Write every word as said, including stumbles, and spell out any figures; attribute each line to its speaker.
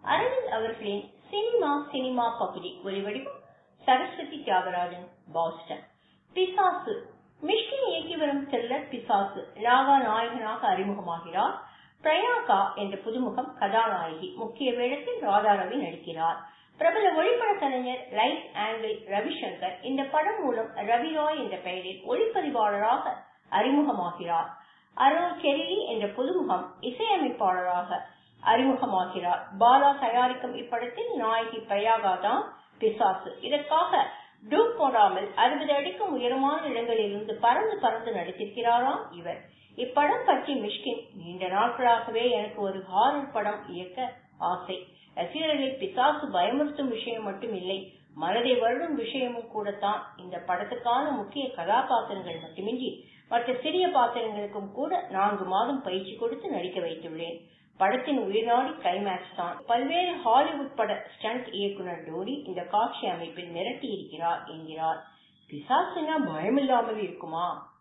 Speaker 1: அரவிந்த் அவர்களின் cinema cinema பகுதி ஒலிவடிவம் சரஸ்வதி தியாகராஜன், பாஸ்டன். பிசாசு. மிஷ்கின் இயக்கி வரும் த்ரில்லர் பிசாசு. நாகா நாயகனாக அறிமுகமாகிறார். பிரயாகா என்ற புதுமுகம் கதாநாயகி. முக்கிய வேடத்தில் ராதாரவி நடிக்கிறார். பிரபல ஒளிப்பட கலைஞர் லைட் ஆங்கிள் ரவிசங்கர் இந்த படம் மூலம் ரவி ராய் என்ற பெயரில் ஒளிப்பதிவாளராக அறிமுகமாகிறார். அரோ கெரிலி என்ற புதுமுகம் இசையமைப்பாளராக அறிமுகமாகிறார். பாலா தயாரிக்கும் இப்படத்தில் நாயகி பிரயாகா தான் பிசாசு. இதற்காக டூப் போடாமல் அறுபது அடிக்கும் உயரமான இடங்களில் இருந்து பறந்து பறந்து நடித்திருக்கிறாராம் இவர். இப்படம் பற்றி மிஷ்கின், நீண்ட நாட்களாகவே எனக்கு ஒரு ஹாரர் படம் இயக்க ஆசை. ரசிகர்களை பிசாசு பயமுறுத்தும் விஷயம் மட்டும் இல்லை, மனதை வருடும் விஷயமும் கூடத்தான். இந்த படத்துக்கான முக்கிய கதாபாத்திரங்கள் மட்டுமின்றி மற்ற சிறிய பாத்திரங்களுக்கும் கூட நான்கு மாதம் பயிற்சி கொடுத்து நடிக்க வைத்துள்ளேன். படத்தின் உயிர்நாடி கிளைமேக்ஸ் தான். பல்வேறு ஹாலிவுட் பட ஸ்டண்ட் இயக்குனர் டோரி இந்த காட்சி அமைப்பில் மிரட்டி இருக்கிறார் என்கிறார். பிசாசுனா பயமில்லாமல் இருக்குமா?